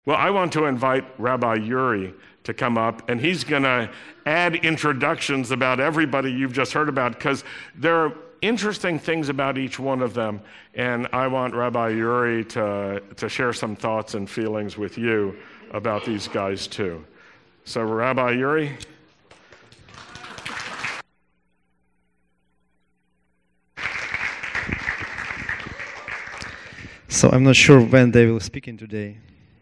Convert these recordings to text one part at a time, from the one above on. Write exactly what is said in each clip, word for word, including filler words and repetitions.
Well, I want to invite Rabbi Yuri to come up, and he's going to add introductions about everybody you've just heard about, because there are interesting things about each one of them, and I want Rabbi Yuri to, to share some thoughts and feelings with you about these guys too. So, Rabbi Yuri. So I'm not sure when they will speak in today.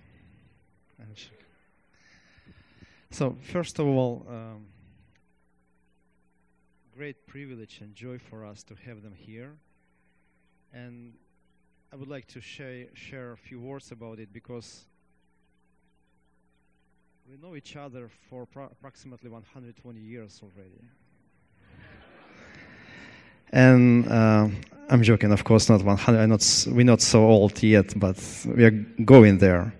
So first of all, um, great privilege and joy for us to have them here. And I would like to share, share a few words about it, because we know each other for pro- approximately one hundred twenty years already. And uh, I'm joking, of course, not one hundred. I'm not, we're not so old yet, but we are going there.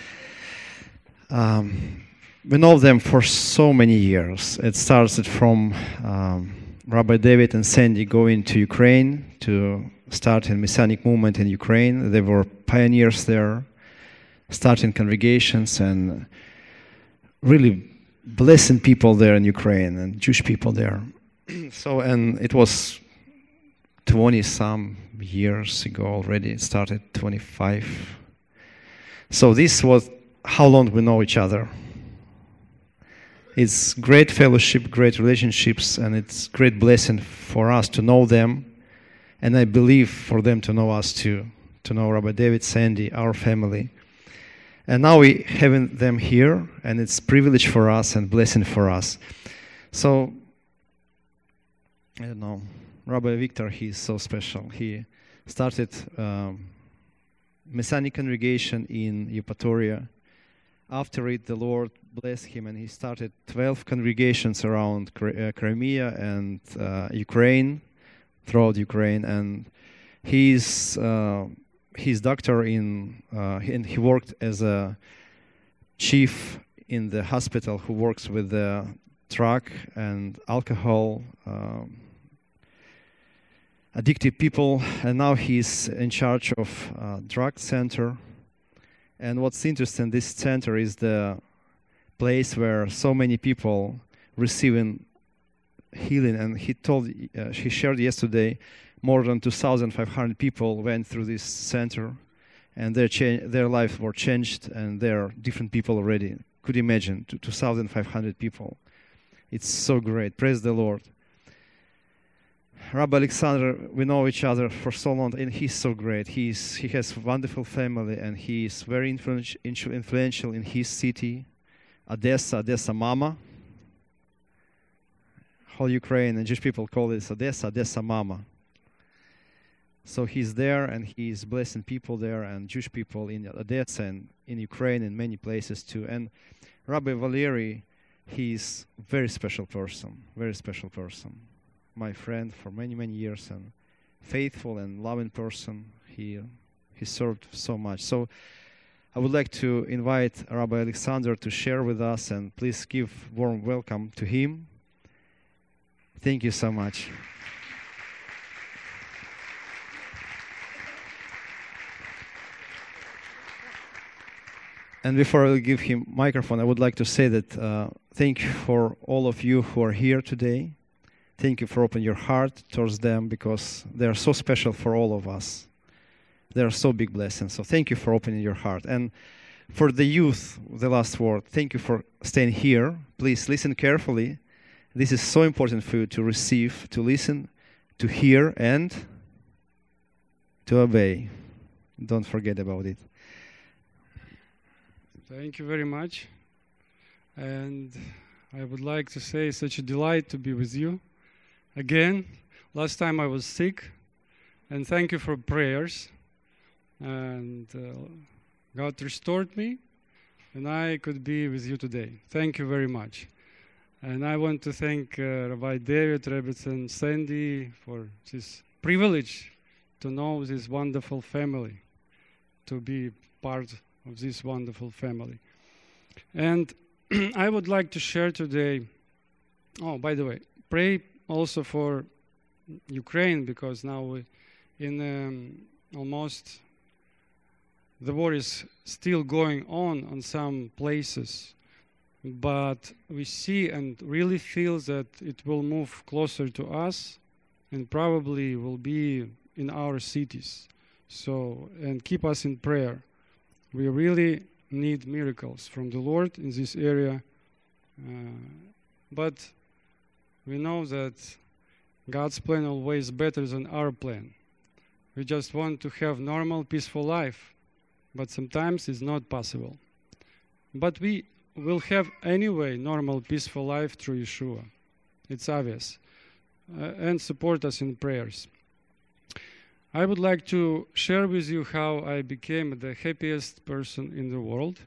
Um, we know them for so many years. It started from um, Rabbi David and Sandy going to Ukraine to start a Messianic movement in Ukraine. They were pioneers there, starting congregations and really blessing people there in Ukraine and Jewish people there. So, and it was twenty some years ago already. It started twenty-five. So this was how long we know each other. It's great fellowship, great relationships, and it's great blessing for us to know them, and I believe for them to know us too, to know Rabbi David, Sandy, our family. And now we having them here, and it's privilege for us and blessing for us. So, I don't know, Rabbi Victor, he's so special. He started um, Messianic congregation in Eupatoria. After it, the Lord blessed him, and he started twelve congregations around Crimea and uh, Ukraine, throughout Ukraine. And he's uh, he's doctor in, uh, and he worked as a chief in the hospital who works with the drug and alcohol um, addicted people, and now he's in charge of uh, drug center. And what's interesting, this center is the place where so many people receiving healing. And he told, uh, he shared yesterday, more than two thousand five hundred people went through this center, and their cha- their lives were changed, and they're different people already. Could you imagine, two thousand five hundred people? It's so great. Praise the Lord. Rabbi Alexander, we know each other for so long, and he's so great. He's he has a wonderful family, and he's very influential influential in his city, Odessa, Odessa Mama. Whole Ukraine and Jewish people call it Odessa, Odessa Mama. So he's there, and he's blessing people there, and Jewish people in Odessa and in Ukraine and many places too. And Rabbi Valery, he's a very special person, very special person. My friend for many, many years, and faithful and loving person. He he served so much. So I would like to invite Rabbi Alexander to share with us, and please give warm welcome to him. Thank you so much. And before I give him microphone, I would like to say that uh, thank you for all of you who are here today. Thank you for opening your heart towards them, because they are so special for all of us. They are so big blessings. So thank you for opening your heart. And for the youth, the last word, thank you for staying here. Please listen carefully. This is so important for you to receive, to listen, to hear, and to obey. Don't forget about it. Thank you very much. And I would like to say it's such a delight to be with you. Again, last time I was sick, and thank you for prayers, and uh, God restored me, and I could be with you today. Thank you very much. And I want to thank uh, Rabbi David, Rebbetzin, Sandy for this privilege to know this wonderful family, to be part of this wonderful family. And I would like to share today, oh, by the way, pray also for Ukraine, because now we, in um, almost the war is still going on on some places, but we see and really feel that it will move closer to us and probably will be in our cities. So, and keep us in prayer. We really need miracles from the Lord in this area. Uh, but we know that God's plan always better than our plan. We just want to have normal, peaceful life, but sometimes it's not possible. But we will have anyway normal, peaceful life through Yeshua. It's obvious. Uh, and support us in prayers. I would like to share with you how I became the happiest person in the world.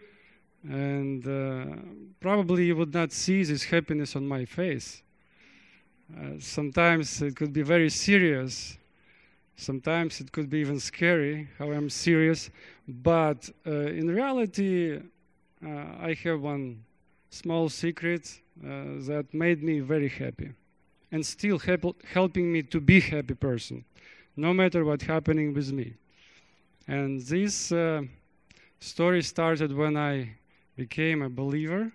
And uh, probably you would not see this happiness on my face. Uh, sometimes it could be very serious. Sometimes it could be even scary how I'm serious. But uh, in reality, uh, I have one small secret uh, that made me very happy. And still help, helping me to be a happy person, no matter what's happening with me. And this uh, story started when I became a believer.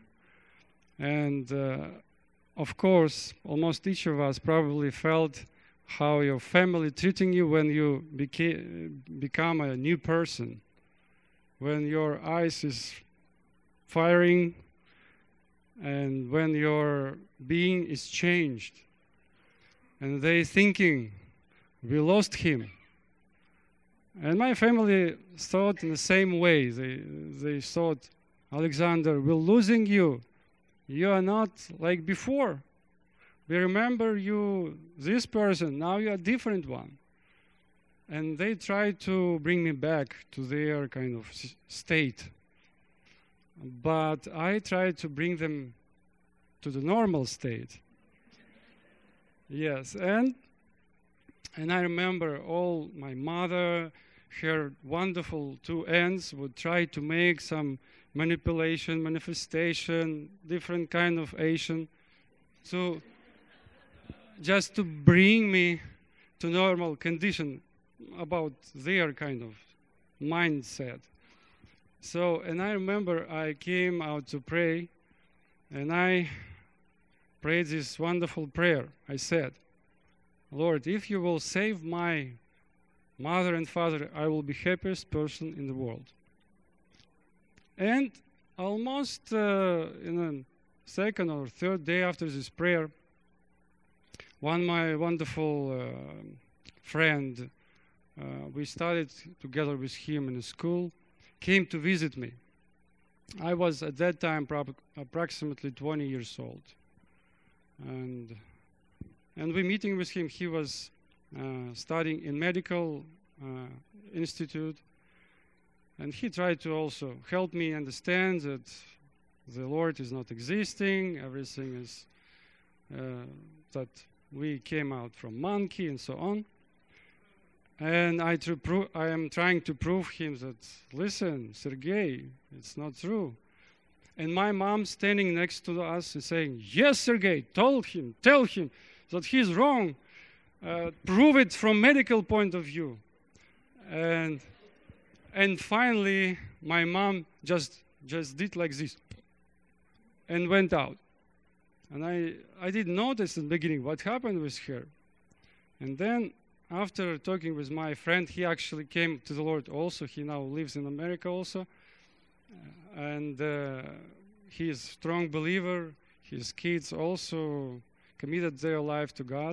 And uh, of course, almost each of us probably felt how your family treating you when you beca- become a new person, when your eyes is firing and when your being is changed. And they thinking, we lost him. And my family thought in the same way. They, they thought, Alexander, we're losing you. You are not like before. We remember you, this person, now you are a different one. And they tried to bring me back to their kind of state. But I tried to bring them to the normal state. Yes, and and I remember all my mother, her wonderful two aunts would try to make some manipulation, manifestation, different kind of Asian, to just to bring me to normal condition about their kind of mindset. So, and I remember I came out to pray, and I prayed this wonderful prayer. I said, Lord, if you will save my mother and father, I will be happiest person in the world. And almost uh, in a second or third day after this prayer, one my wonderful uh, friend, uh, we studied together with him in a school, came to visit me. I was at that time prob- approximately twenty years old. And and we meeting with him, he was uh, studying in medical uh, institute, and he tried to also help me understand that the Lord is not existing, everything is uh, that we came out from monkey and so on. And I, tr- pro- I am trying to prove him that, listen, Sergey, it's not true. And my mom standing next to us is saying, yes, Sergey, tell him, tell him that he's wrong. Uh, prove it from medical point of view. And and finally, my mom just just did like this and went out. And I, I didn't notice in the beginning what happened with her. And then after talking with my friend, he actually came to the Lord also. He now lives in America also. And uh, he is a strong believer. His kids also committed their life to God.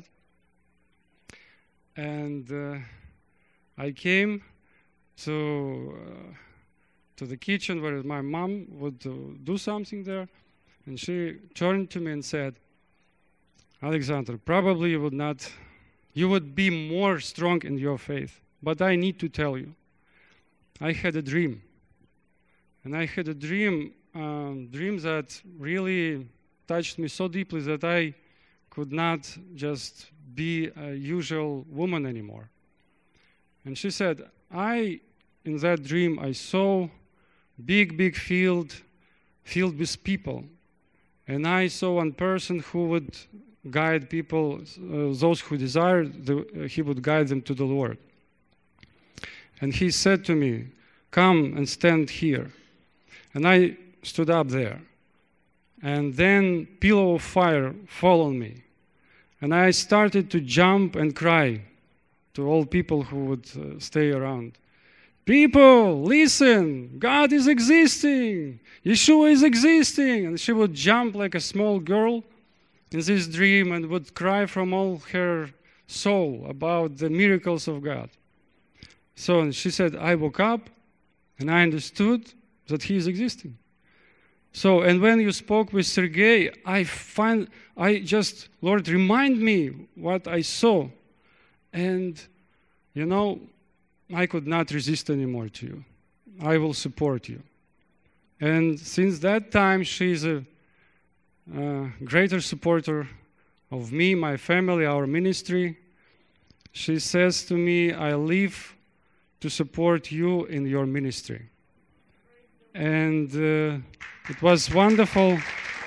And uh, I came to uh, to the kitchen where my mom would uh, do something there. And she turned to me and said, Alexander, probably you would not, you would be more strong in your faith. But I need to tell you, I had a dream. And I had a dream, um, dream that really touched me so deeply that I could not just be a usual woman anymore. And she said, I, in that dream, I saw big, big field filled with people. And I saw one person who would guide people, uh, those who desired, the, uh, he would guide them to the Lord. And he said to me, come and stand here. And I stood up there. And then pillar of fire fell on me. And I started to jump and cry to all people who would uh, stay around. People, listen, God is existing. Yeshua is existing. And she would jump like a small girl in this dream and would cry from all her soul about the miracles of God. So she said, I woke up and I understood that he is existing. So, and when you spoke with Sergey, I find, I just, Lord, remind me what I saw. And, you know, I could not resist anymore to you. I will support you. And since that time, she is a, a greater supporter of me, my family, our ministry. She says to me, I live to support you in your ministry. And uh, it was wonderful.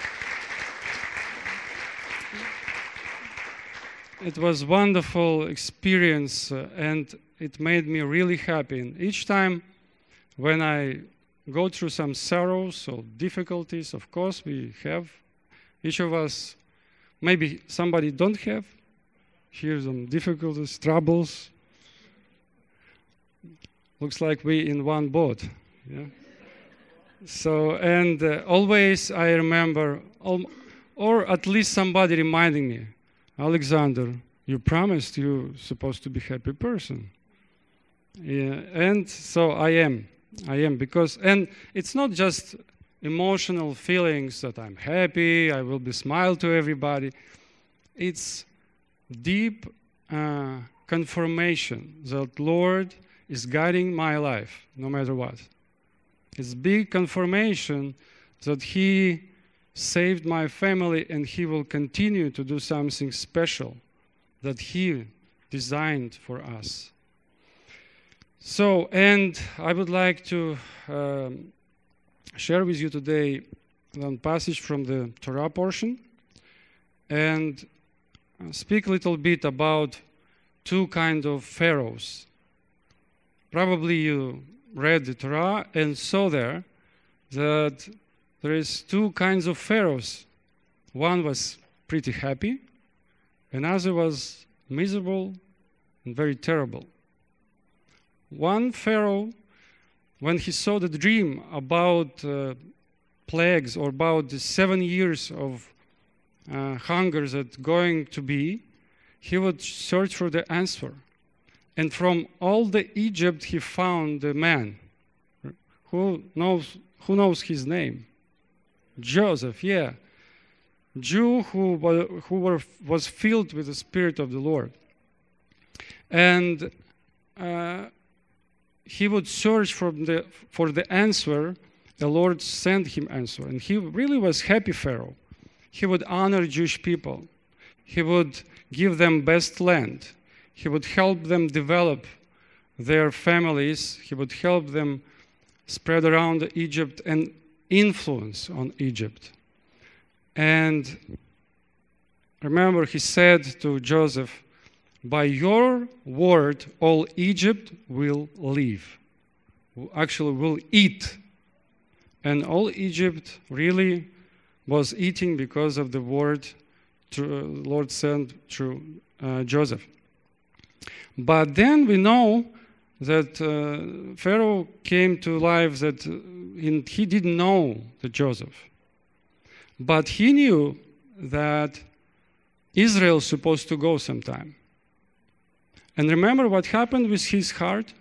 It was wonderful experience, uh, and it made me really happy. And each time when I go through some sorrows or difficulties, of course we have, each of us, maybe somebody don't have, here some difficulties, troubles. Looks like we in one boat. Yeah. So, and uh, always I remember, or at least somebody reminding me, Alexander, you promised you're supposed to be a happy person. Yeah, and so I am. I am because, and it's not just emotional feelings that I'm happy, I will be smile to everybody. It's deep uh, confirmation that Lord is guiding my life, no matter what. It's big confirmation that he saved my family and he will continue to do something special that he designed for us. So, and I would like to um, share with you today one passage from the Torah portion and speak a little bit about two kinds of pharaohs. Probably you read the Torah and saw there that there is two kinds of pharaohs. One was pretty happy, another was miserable and very terrible. One pharaoh, when he saw the dream about uh, plagues or about the seven years of uh, hunger that going to be, he would search for the answer. And from all the Egypt, he found a man who knows who knows his name, Joseph. Yeah, Jew who who were, was filled with the Spirit of the Lord, and uh, he would search for the for the answer. The Lord sent him answer, and he really was happy Pharaoh. He would honor Jewish people. He would give them best land. He would help them develop their families. He would help them spread around Egypt and influence on Egypt. And remember, he said to Joseph, by your word, all Egypt will live. Actually, will eat. And all Egypt really was eating because of the word the Lord sent through uh, Joseph. But then we know that uh, Pharaoh came to life that uh, in, he didn't know the Joseph. But he knew that Israel is supposed to go sometime. And remember what happened with his heart?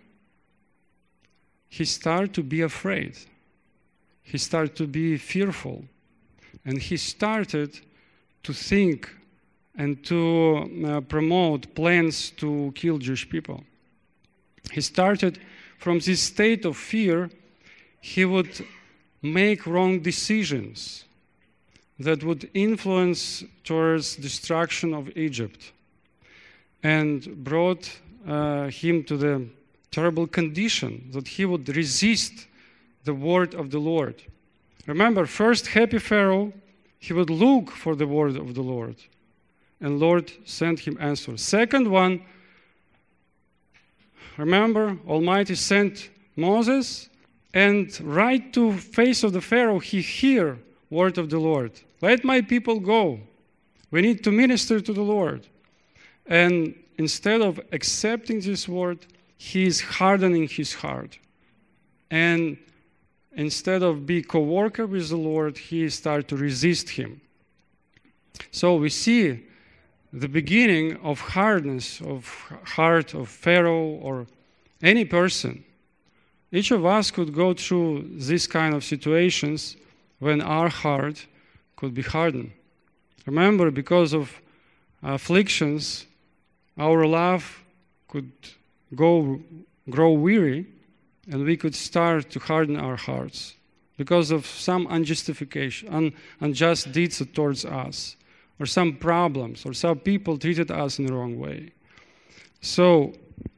He started to be afraid. He started to be fearful. And he started to think and to uh, promote plans to kill Jewish people. He started from this state of fear, he would make wrong decisions that would influence towards destruction of Egypt and brought uh, him to the terrible condition that he would resist the word of the Lord. Remember, first happy Pharaoh, he would look for the word of the Lord. And Lord sent him answer. Second one, remember, Almighty sent Moses, And right to face of the Pharaoh, he hear word of the Lord. Let my people go. We need to minister to the Lord. And instead of accepting this word, he is hardening his heart. And instead of be co-worker with the Lord, he start to resist him. So we see the beginning of hardness of heart of Pharaoh or any person. Each of us could go through this kind of situations when our heart could be hardened. Remember, because of afflictions, our love could go grow weary, and we could start to harden our hearts because of some unjustification, un, unjust deeds towards us, or some problems, or some people treated us in the wrong way. So,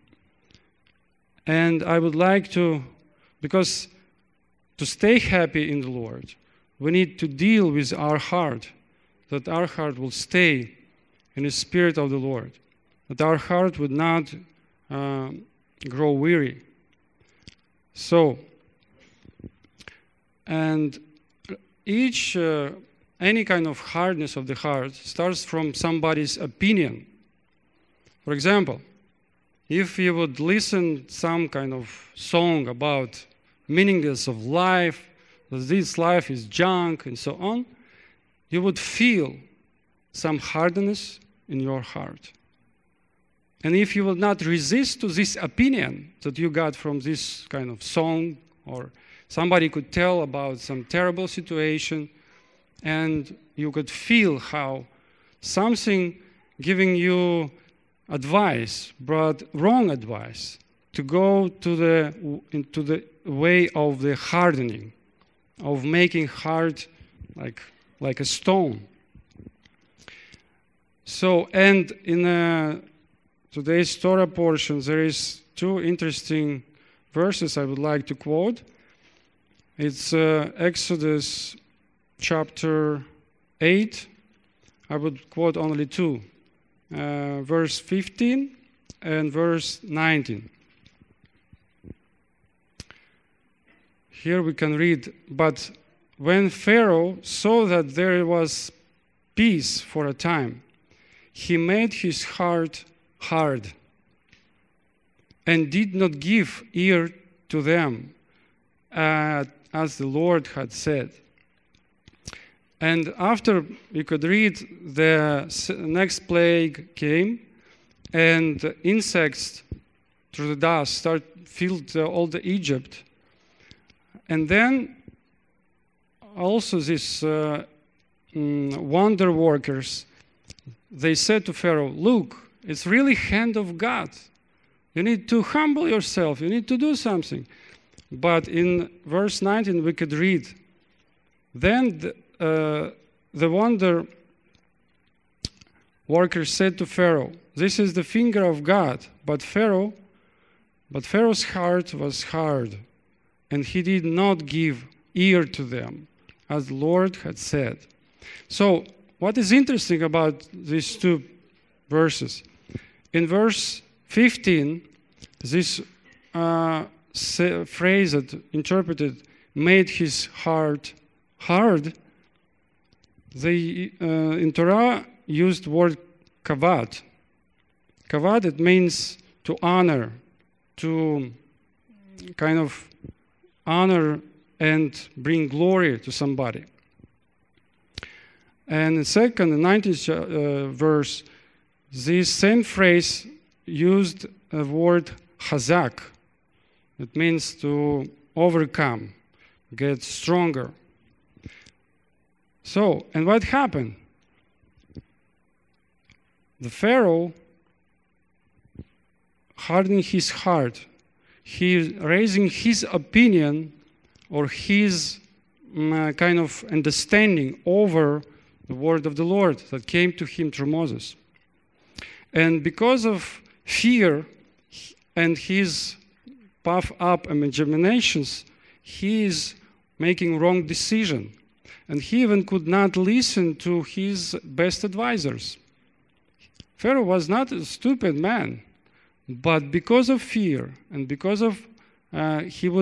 and I would like to, because to stay happy in the Lord, we need to deal with our heart, that our heart will stay in the Spirit of the Lord, that our heart would not uh, grow weary. So, and each, uh, any kind of hardness of the heart starts from somebody's opinion. For example, if you would listen some kind of song about meaningless of life, that this life is junk and so on, you would feel some hardness in your heart. And if you will not resist to this opinion that you got from this kind of song, or somebody could tell about some terrible situation, and you could feel how something giving you advice, but wrong advice, to go to the into the way of the hardening, of making heart like like a stone. So, and in a, today's Torah portion, there is two interesting verses I would like to quote. It's uh, Exodus chapter eight. I would quote only two. Uh, verse fifteen and verse nineteen. Here we can read, but when Pharaoh saw that there was peace for a time, he made his heart hard and did not give ear to them, uh, as the Lord had said. And after we could read, the next plague came, and the insects through the dust start filled uh, all the Egypt. And then also these uh, mm, wonder workers, they said to Pharaoh, look, it's really hand of God. You need to humble yourself. You need to do something. But in verse nineteen we could read, then the, uh, the wonder workers said to Pharaoh, this is the finger of God. But Pharaoh, but Pharaoh's heart was hard, and he did not give ear to them, as the Lord had said. So, what is interesting about these two verses? In verse fifteen, this uh, phrase that interpreted, made his heart hard, they, uh, in Torah, used word kavod. Kavod, it means to honor, to kind of honor and bring glory to somebody. And in second, the nineteenth uh, verse, this same phrase used a word chazak. It means to overcome, get stronger. So, and what happened? The Pharaoh hardening his heart, he raising his opinion or his um, kind of understanding over the word of the Lord that came to him through Moses. And because of fear and his puff up imaginations, he is making wrong decision. And he even could not listen to his best advisors. Pharaoh was not a stupid man, but because of fear and because of uh, he would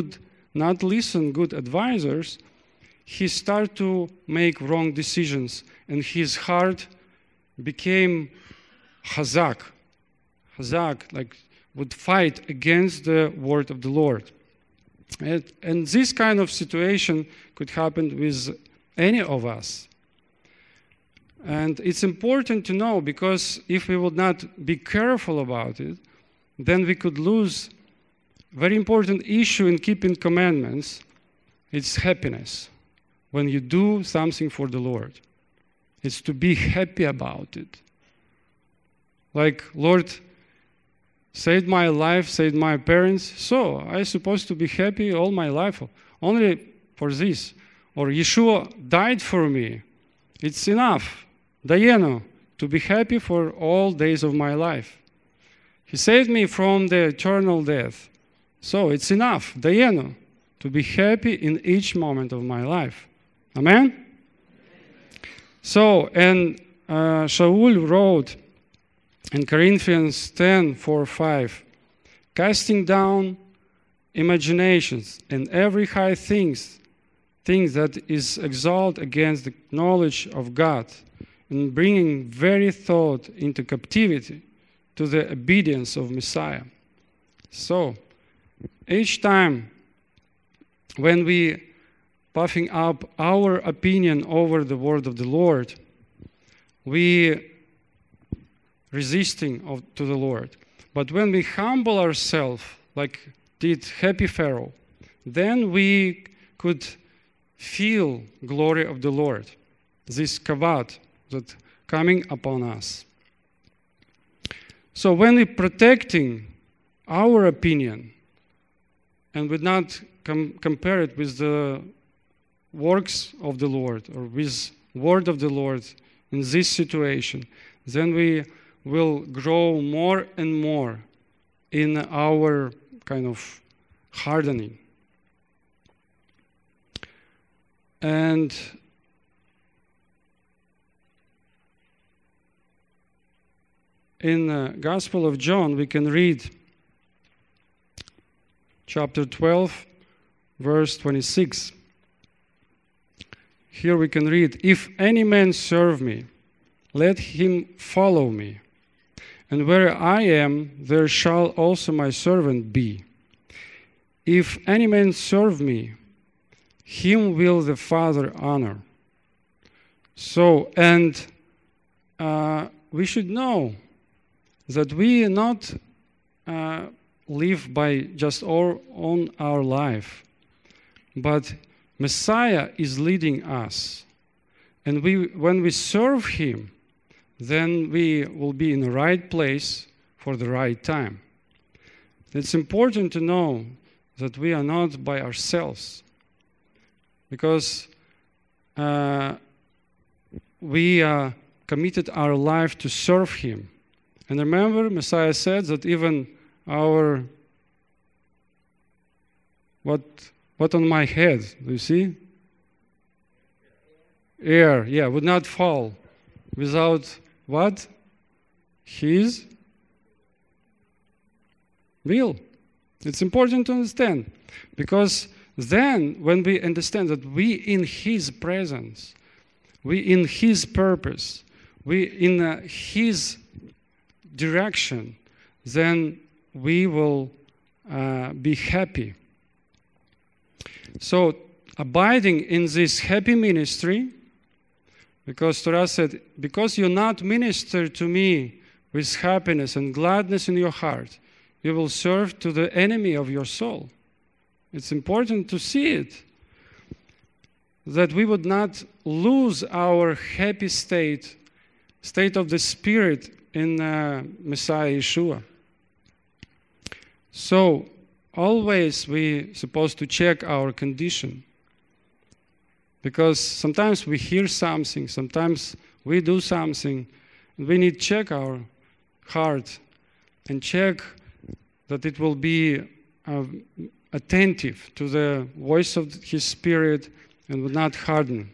not listen good advisors, he started to make wrong decisions, and his heart became hazak. Hazak, like would fight against the word of the Lord. And, and this kind of situation could happen with any of us. And it's important to know, because if we would not be careful about it, then we could lose very important issue in keeping commandments. It's happiness. When you do something for the Lord, it's to be happy about it. Like, Lord saved my life, saved my parents, so I'm supposed to be happy all my life, only for this. Or Yeshua died for me. It's enough. Dayenu, to be happy for all days of my life. He saved me from the eternal death. So it's enough. Dayenu, to be happy in each moment of my life. Amen? So, and uh, Shaul wrote in Corinthians ten, four, five, casting down imaginations and every high things, things that is exalted against the knowledge of God, and bringing very thought into captivity to the obedience of Messiah. So, each time when we puffing up our opinion over the word of the Lord, we resisting of, to the Lord. But when we humble ourselves, like did happy Pharaoh, then we could feel glory of the Lord, this kavod that coming upon us. So when we protecting our opinion and would not com- compare it with the works of the Lord or with word of the Lord in this situation, then we will grow more and more in our kind of hardening. And in the Gospel of John, we can read chapter twelve, verse twenty-six. Here we can read, "If any man serve me, let him follow me. And where I am, there shall also my servant be. If any man serve me, him will the Father honor." So, and uh, we should know that we not uh, live by just our own our life, but Messiah is leading us. And we, when we serve him, then we will be in the right place for the right time. It's important to know that we are not by ourselves, because uh, we uh, committed our life to serve him. And remember, Messiah said that even our, what, what on my head, do you see? Air, yeah, would not fall without what? His will. It's important to understand, because then when we understand that we in his presence, we in his purpose, we in uh, his direction, then we will uh, be happy. So abiding in this happy ministry, because Torah said, because you not minister to me with happiness and gladness in your heart, you will serve to the enemy of your soul. It's important to see it, that we would not lose our happy state, state of the Spirit in uh, Messiah Yeshua. So, always we supposed to check our condition. Because sometimes we hear something, sometimes we do something, and we need to check our heart and check that it will be uh, attentive to the voice of his Spirit and will not harden.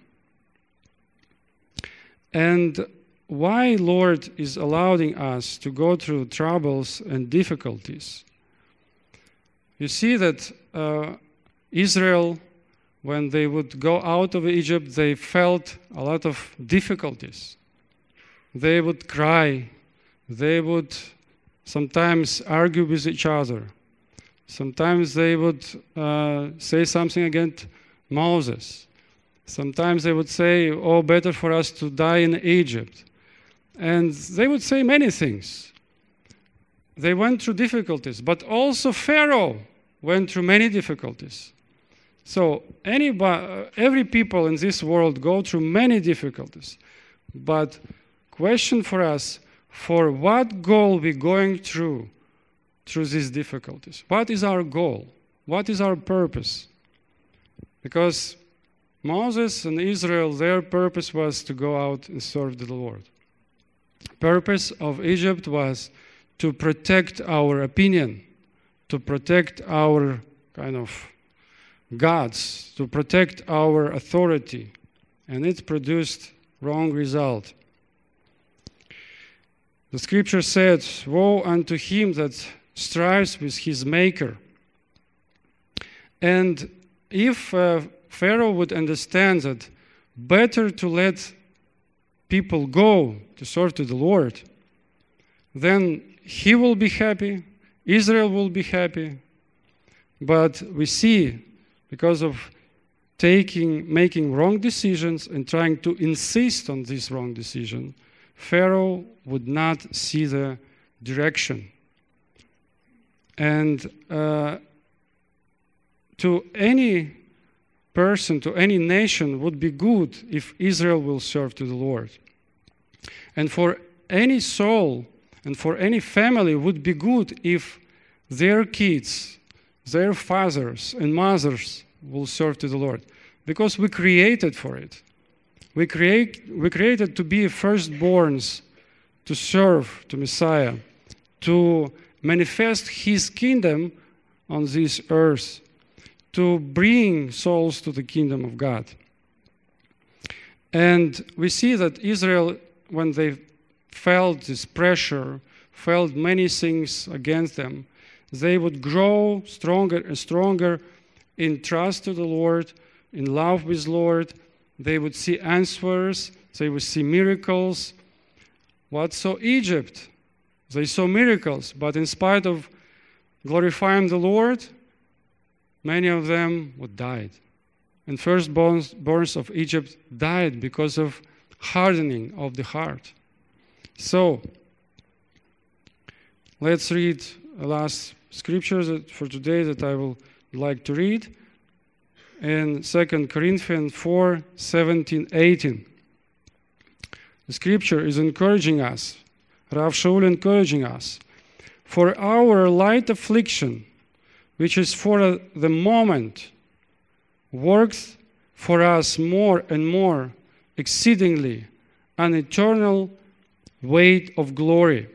And why Lord is allowing us to go through troubles and difficulties? You see that uh, Israel, when they would go out of Egypt, they felt a lot of difficulties. They would cry. They would sometimes argue with each other. Sometimes they would uh, say something against Moses. Sometimes they would say, oh, better for us to die in Egypt. And they would say many things. They went through difficulties, but also Pharaoh went through many difficulties. So anybody, every people in this world go through many difficulties. But question for us, for what goal we going through through these difficulties? What is our goal? What is our purpose? Because Moses and Israel, their purpose was to go out and serve the Lord. Purpose of Egypt was to protect our opinion, to protect our kind of gods, to protect our authority, and it produced wrong result. The scripture said, woe unto him that strives with his maker. And if uh, Pharaoh would understand that better to let people go to serve to the Lord, then he will be happy, Israel will be happy. But we see, because of taking, making wrong decisions and trying to insist on this wrong decision, Pharaoh would not see the direction. And uh, to any person, to any nation, would be good if Israel will serve to the Lord. And for any soul and for any family would be good if their kids, their fathers and mothers will serve to the Lord. Because we created for it. We, create, we created to be firstborns, to serve to Messiah, to manifest His kingdom on this earth, to bring souls to the kingdom of God. And we see that Israel, when they felt this pressure, felt many things against them, they would grow stronger and stronger in trust to the Lord, in love with the Lord. They would see answers, they would see miracles. What saw Egypt? They saw miracles, but in spite of glorifying the Lord, many of them would die. And firstborns of Egypt died because of hardening of the heart. So, let's read the last scriptures for today that I will like to read. In Second Corinthians four, seventeen, eighteen. The scripture is encouraging us. Rav Shaul encouraging us. For our light affliction, which is for the moment, works for us more and more exceedingly an eternal weight of glory,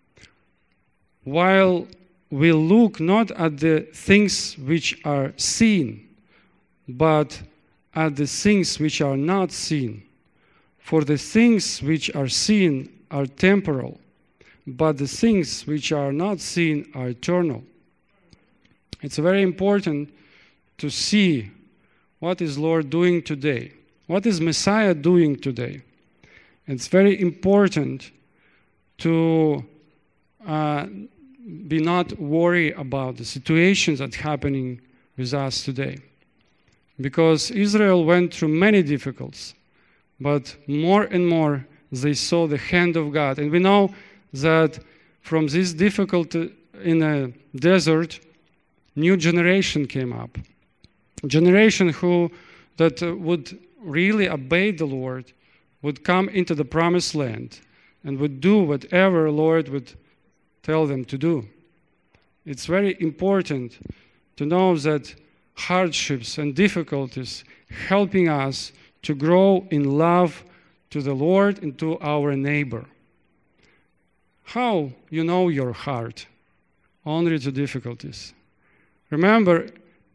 while we look not at the things which are seen, but at the things which are not seen. For the things which are seen are temporal, but the things which are not seen are eternal. It's very important to see what is Lord doing today. What is Messiah doing today? It's very important to uh, be not worried about the situations that are happening with us today. Because Israel went through many difficulties, but more and more they saw the hand of God. And we know that from this difficulty in a desert, new generation came up. Generation who that would really obey the Lord, would come into the promised land, and would do whatever the Lord would tell them to do. It's very important to know that hardships and difficulties helping us to grow in love to the Lord and to our neighbor. How you know your heart? Only through difficulties. Remember,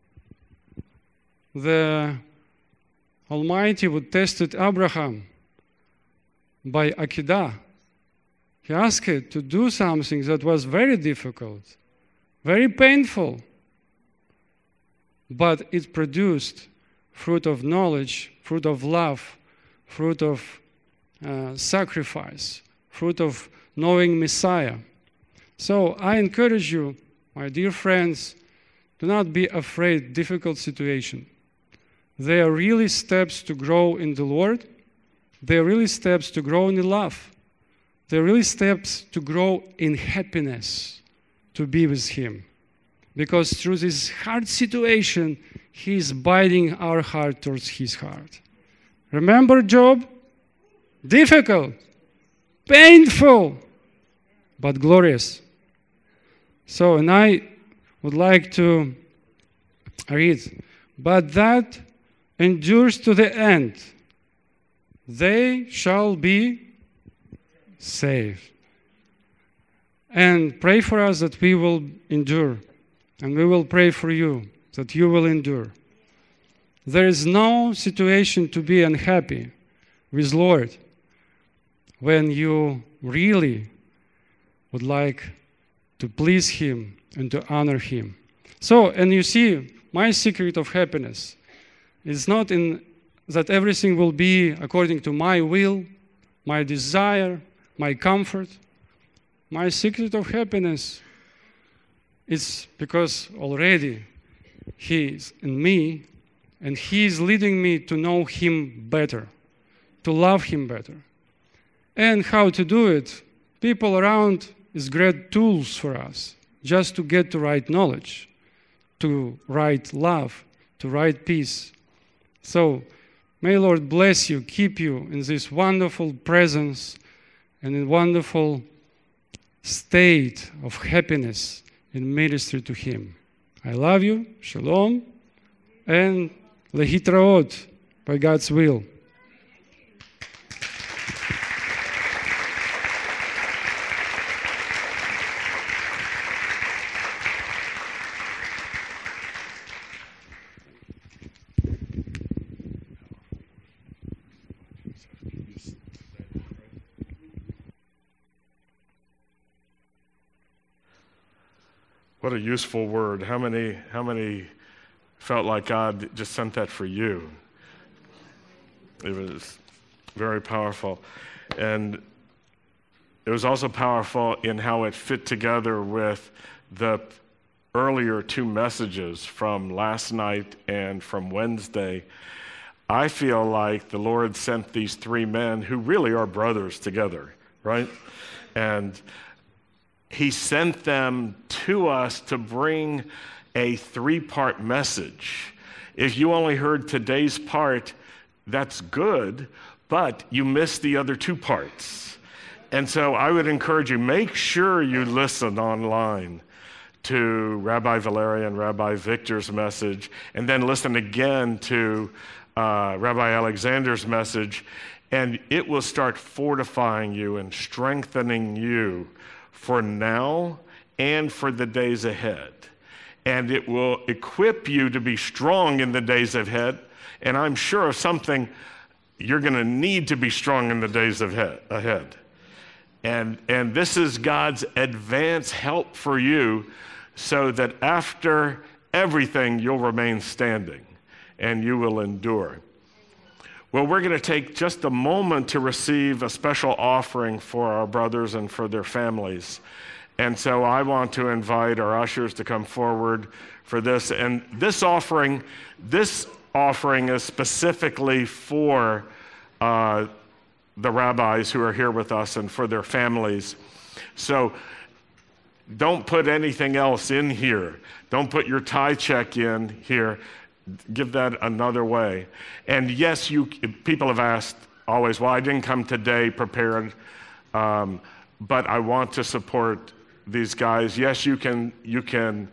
the Almighty would tested Abraham by Akedah. He asked it to do something that was very difficult, very painful. but it produced fruit of knowledge, fruit of love, fruit of uh, sacrifice, fruit of knowing Messiah. So I encourage you, my dear friends, do not be afraid of difficult situations. They are really steps to grow in the Lord. They are really steps to grow in love. They are really steps to grow in happiness, to be with Him. Because through this hard situation, He is binding our heart towards His heart. Remember Job? Difficult, painful, but glorious. So, and I would like to read, but that endures to the end, they shall be saved. And pray for us that we will endure. And we will pray for you that you will endure. There is no situation to be unhappy with Lord when you really would like to please Him and to honor Him. So, and you see, my secret of happiness is not in that everything will be according to my will, my desire, my comfort. My secret of happiness is because already He is in me and He is leading me to know Him better, to love Him better. And how to do it? People around is great tools for us just to get the right knowledge, to right love, to right peace. So may Lord bless you, keep you in this wonderful presence and in wonderful state of happiness in ministry to Him. I love you, shalom, and lehitraot, by God's will. What a useful word. How many, how many felt like God just sent that for you? It was very powerful. And it was also powerful in how it fit together with the earlier two messages from last night and from Wednesday. I feel like the Lord sent these three men who really are brothers together, right? And He sent them to us to bring a three-part message. If you only heard today's part, that's good, but you missed the other two parts. And so I would encourage you, make sure you listen online to Rabbi Valeria and Rabbi Victor's message, and then listen again to uh, Rabbi Alexander's message, and it will start fortifying you and strengthening you for now and for the days ahead. And it will equip you to be strong in the days ahead. And I'm sure of something, you're going to need to be strong in the days ahead. And, and this is God's advance help for you so that after everything, you'll remain standing and you will endure. Well, we're going to take just a moment to receive a special offering for our brothers and for their families. And so I want to invite our ushers to come forward for this. And this offering, this offering is specifically for uh, the rabbis who are here with us and for their families. So don't put anything else in here. Don't put your tithe check in here. Give that another way. And yes, you people have asked always, well, I didn't come today prepared, um, but I want to support these guys. Yes, you can you can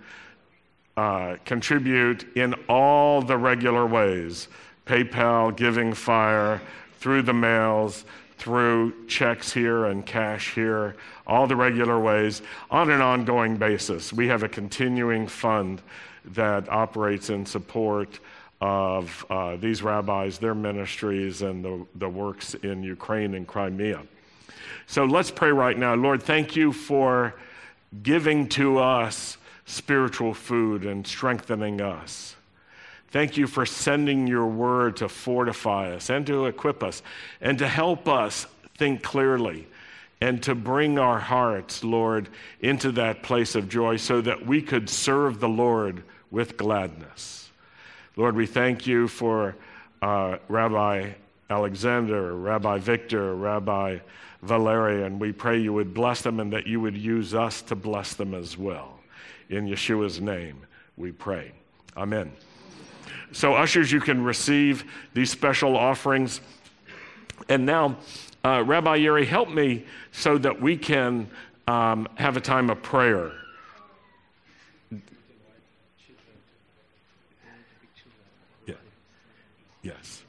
uh, contribute in all the regular ways: PayPal, Giving Fire, through the mails, through checks here and cash here, all the regular ways, on an ongoing basis. We have a continuing fund that operates in support of uh, these rabbis, their ministries, and the, the works in Ukraine and Crimea. So let's pray right now. Lord, thank you for giving to us spiritual food and strengthening us. Thank you for sending your word to fortify us and to equip us and to help us think clearly and to bring our hearts, Lord, into that place of joy so that we could serve the Lord with gladness. Lord, we thank you for uh, Rabbi Alexander, Rabbi Victor, Rabbi Valeria, and we pray you would bless them and that you would use us to bless them as well. In Yeshua's name, we pray. Amen. So ushers, you can receive these special offerings. And now, uh, Rabbi Yuri, help me so that we can um, have a time of prayer. Yeah. Yes.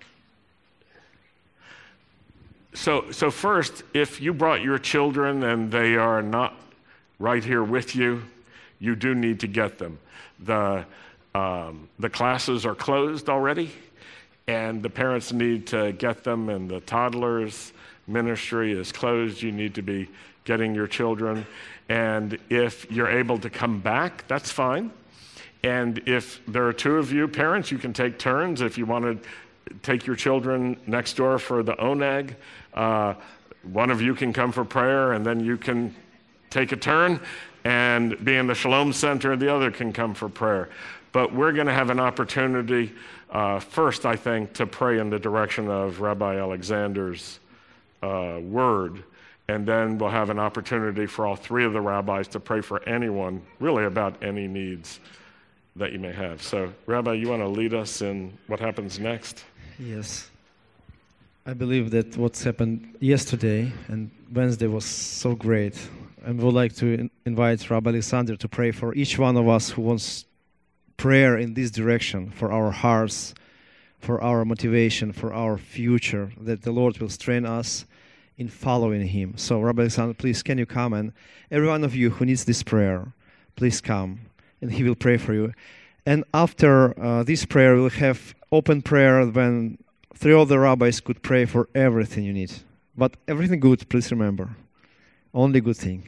So, so first, if you brought your children and they are not right here with you, you do need to get them. The um, the classes are closed already, and the parents need to get them, and the toddlers ministry is closed. You need to be getting your children. And if you're able to come back, that's fine. And if there are two of you parents, you can take turns. If you want to take your children next door for the oneg, uh, one of you can come for prayer, and then you can take a turn and be in the Shalom Center, the other can come for prayer. But we're going to have an opportunity, uh, first, I think, to pray in the direction of Rabbi Alexander's uh, word, and then we'll have an opportunity for all three of the rabbis to pray for anyone, really about any needs that you may have. So, Rabbi, you want to lead us in what happens next? Yes. I believe that what's happened yesterday and Wednesday was so great. And we would like to in- invite Rabbi Alexander to pray for each one of us who wants prayer in this direction, for our hearts, for our motivation, for our future, that the Lord will strengthen us in following Him. So, Rabbi Alexander, please, can you come? And every one of you who needs this prayer, please come, and he will pray for you. And after uh, this prayer, we'll have open prayer when three other rabbis could pray for everything you need. But everything good, please remember. Only good thing.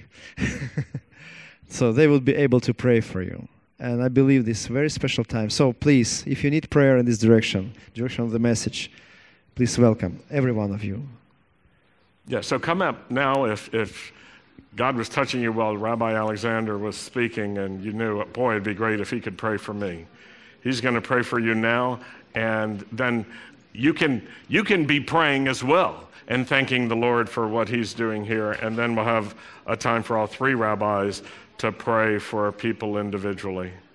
So they will be able to pray for you. And I believe this very special time. So please, if you need prayer in this direction, direction of the message, please welcome every one of you. Yeah, so come up now if if God was touching you while Rabbi Alexander was speaking and you knew, boy, it'd be great if he could pray for me. He's going to pray for you now, and then you can you can be praying as well and thanking the Lord for what he's doing here, and then we'll have a time for all three rabbis to pray for people individually.